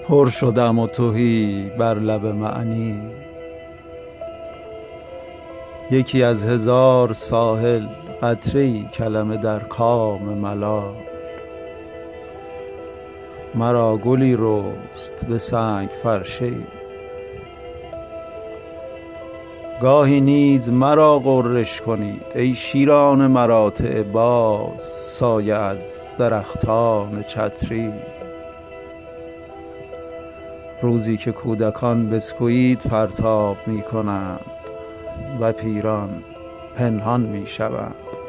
پر شدم و تهی بر لب معنی، یکی از هزار ساحل قطره‌ای کلمه در کام ملال. مرا گلی رست به سنگ فرشه‌ای، گاهی نیز مرا غرش کنید ای شیران مراتع باز، سایه از درختان چتری. روزی که کودکان بسکویت پرتاب می کنند و پیران پنهان می شوند.